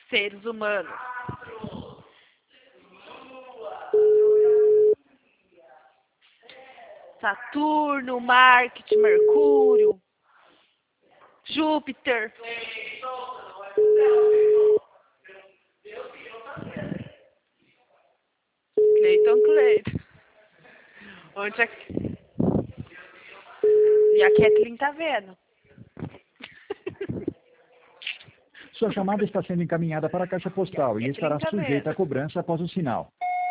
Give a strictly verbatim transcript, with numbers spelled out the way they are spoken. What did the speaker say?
seres humanos. Saturno, Marte, Mercúrio, Júpiter. Cleiton, Cleiton. Onde é que... E a Kathleen tá vendo. Sua chamada está sendo encaminhada para a caixa postal e estará Kathleen tá sujeita vendo. a cobrança após o sinal.